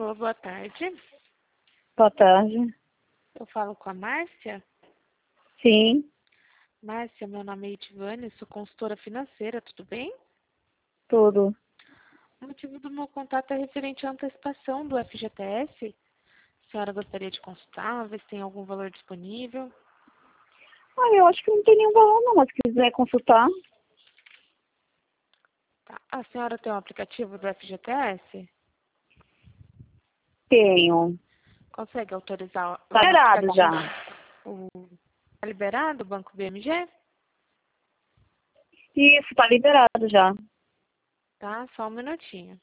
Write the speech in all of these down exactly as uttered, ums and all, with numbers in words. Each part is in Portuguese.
Alô, boa tarde. Boa tarde. Eu falo com a Márcia? Sim, Márcia, meu nome é Itivane, sou consultora financeira, tudo bem? tudo. O motivo do meu contato é referente à antecipação do F G T S. A senhora gostaria de consultar, ver se tem algum valor disponível? Ah, eu acho que não tem nenhum valor não, mas se quiser consultar, Tá. A senhora tem um aplicativo do F G T S? tenho. Consegue autorizar Tá lá no liberado já. aplicativo? O... Tá liberado o Banco B M G? Isso, tá liberado já. Tá, só um minutinho.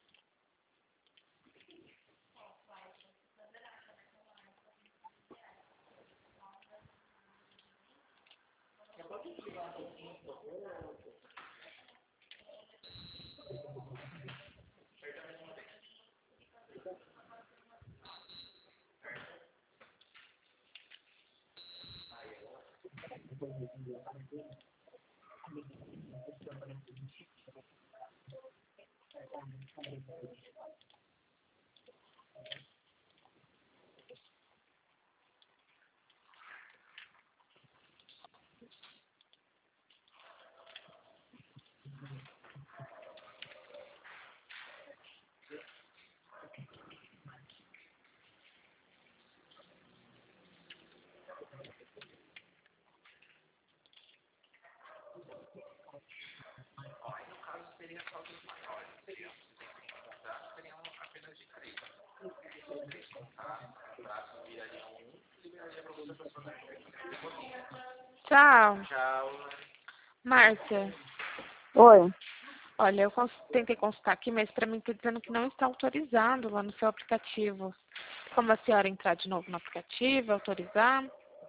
Tchau. Tchau. Márcia, Oi. olha, eu cons- tentei consultar aqui, mas para mim está dizendo que não está autorizado lá no seu aplicativo. Como a senhora entrar de novo no aplicativo, autorizar?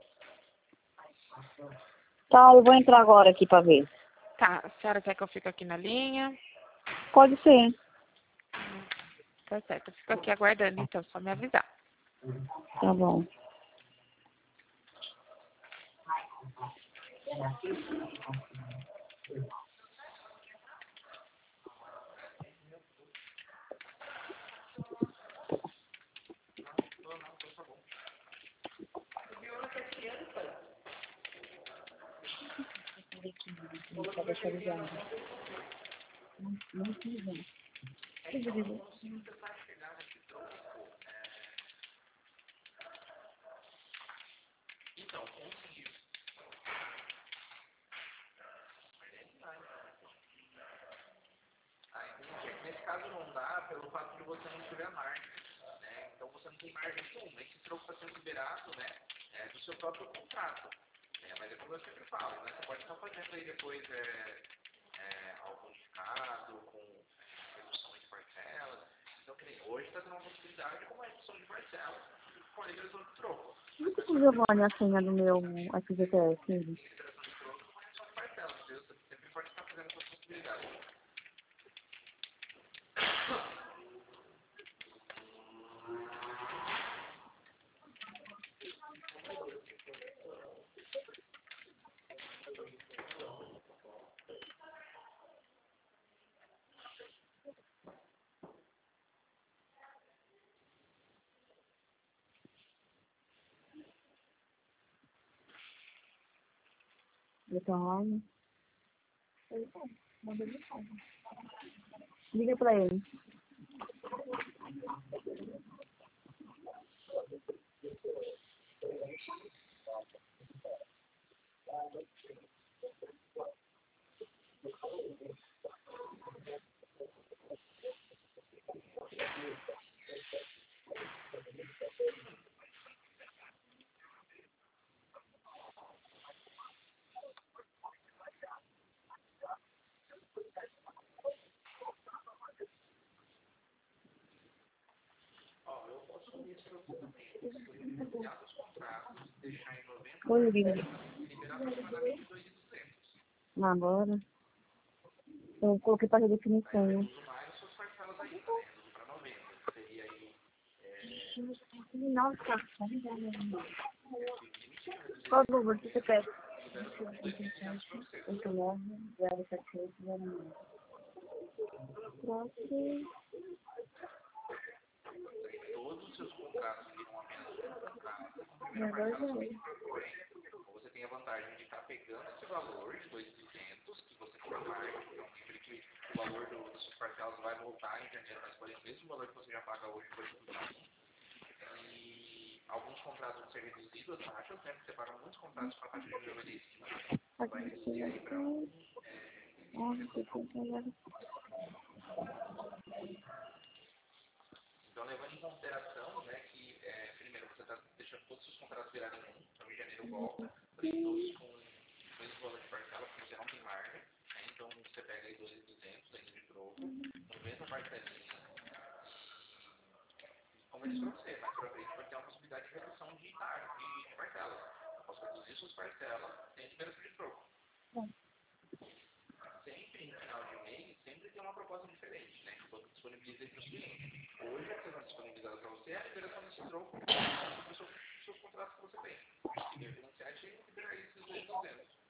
Tá, eu vou entrar agora aqui pra ver. Tá, a senhora quer que eu fique aqui na linha? Pode ser. Tá certo, eu fico aqui aguardando, então, só me avisar. Tá bom. Nesse caso não dá pelo fato de você não tiver margem, né? Então você não tem margem nenhuma. Esse troco está sendo liberado, né, é, do seu próprio contrato. Né? Mas é como eu sempre falo, né? Você pode estar fazendo aí depois é, é, algum bonificado com redução de parcelas. Então, que nem hoje está tendo uma possibilidade com uma redução de parcelas com a liberação do troco. Por que o Giovanni a senha do meu F G T S? Liberação de troco com redução de parcelas. Entendeu? Você sempre pode estar fazendo essa possibilidade. Então, liga pra ele. Oi, liga. Agora. Eu coloquei pra redefinir senha. Nossa, qual o número que você quer? oito nove zero sete oito zero nove. Próximo. primeira parcela também se trocou, hein? Então você tem a vantagem de estar pegando esse valor de dois mil e duzentos que você tem na margem. Então lembre que o valor do, das suas parcelas vai voltar em janeiro, mas porém o mesmo valor que você já paga hoje foi reduzido. E alguns contratos vão ser reduzidos as taxas, né? Porque você paga muitos contratos com a taxa de juros lá em cima. Vai reduzir aí para um. Então, levando em consideração, né, que, é, primeiro, você está deixando todos os seus contratos virarem um, então em janeiro volta, porém todos com o mesmo valor de parcela, porque você não tem margem, né, então você pega aí dois mil e duzentos ainda de troco, no mesmo parcelinha, como eu disse para você, mais para frente vai ter uma possibilidade de redução de taxa, de, de parcelas. Eu posso reduzir suas parcelas sem liberação de troco. Sempre no final de mês, sempre tem uma proposta diferente, né, que eu disponibilizo para os clientes. Hoje, a que está disponibilizada para você é a liberação desse troco sobre os seus, seus contratos que você tem. E o financiar e liberar esses dois mil e duzentos.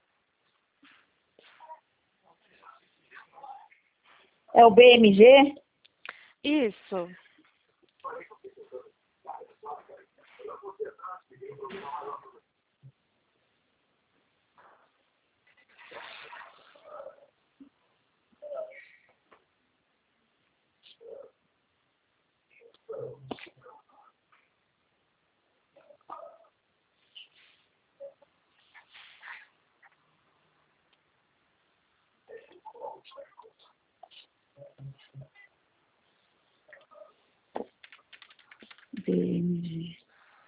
É o B M G? Isso. B M G.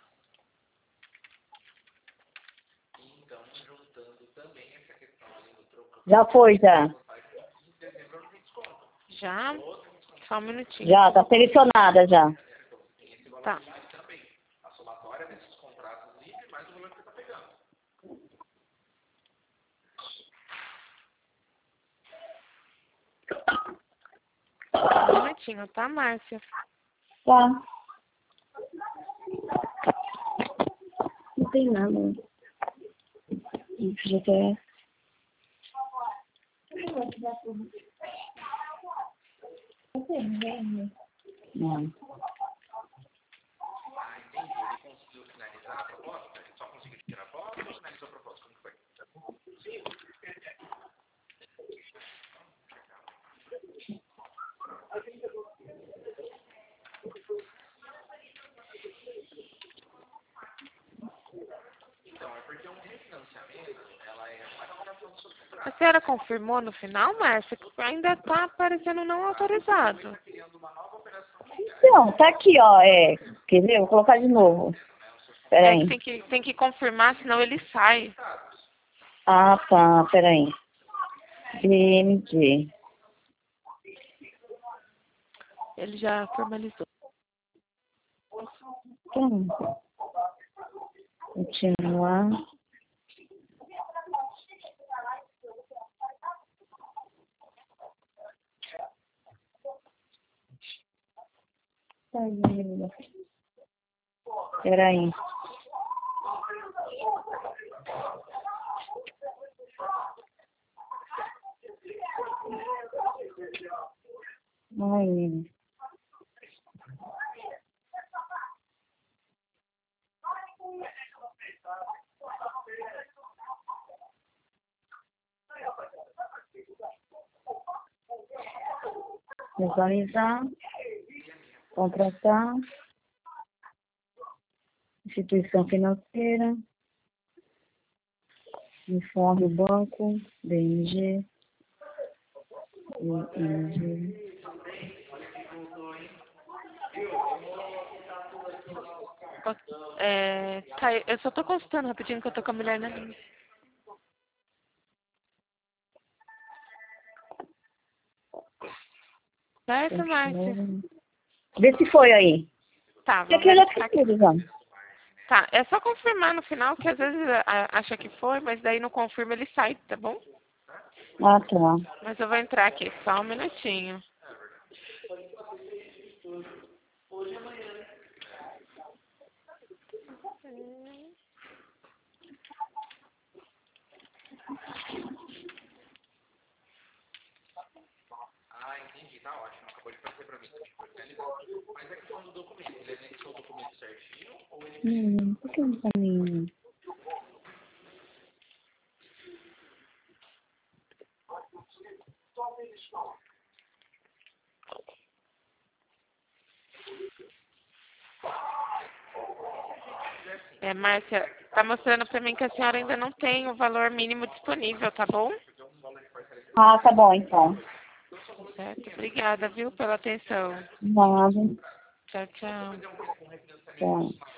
Então, juntando também essa questão ali do troco. Já foi, já. Em dezembro não tem desconto. Já? Só um minutinho. Já, tá selecionada já. Tem esse valor Tá. livre também. A somatória desses contratos livres mais o valor que você está pegando. Só um minutinho, tá, Márcia? Tá. Não tem nada. Isso já é. Não. Ah, entendi. Ele conseguiu finalizar a proposta? Ele só conseguiu tirar a proposta ou finalizou a proposta? Como que foi? Então, é porque um refinanciamento, ela é uma alteração do seu contrato. A senhora confirmou no final, Márcia, que ainda tá aparecendo não autorizado. Está criando uma nova operação. Então, tá aqui, ó. É. Quer ver? Vou colocar de novo. Pera É, aí. tem que, tem que confirmar, senão ele sai. Ah, tá. Pera aí. B M G. Ele já formalizou. Então, continuar. Espera aí. Ai. Visualizar. Contratar. Instituição financeira. Informe o banco. B M G. B M G. É, tá, eu só tô consultando rapidinho que eu tô com a mulher na linha. Certo, Márcia? Vê se foi aí. Tá, Porque vou aqui eu já verificar fiz aqui. tudo já. Tá, é só confirmar no final, que às vezes a- acha que foi, mas daí não confirma, ele sai, tá bom? Ah, tá. Mas eu vou entrar aqui, só um minutinho. Ah, entendi. aqui, tá ótimo. Acabou de aparecer pra mim. Foi finalizado. Mas a questão do documento, ele anexou o documento certinho ou ele... Hum, por que não tá me... É, Márcia, tá mostrando pra mim que a senhora ainda não tem o valor mínimo disponível, tá bom? Ah, tá bom, então. Certo. Obrigada, viu, pela atenção. Nada. Tchau, tchau. Tchau.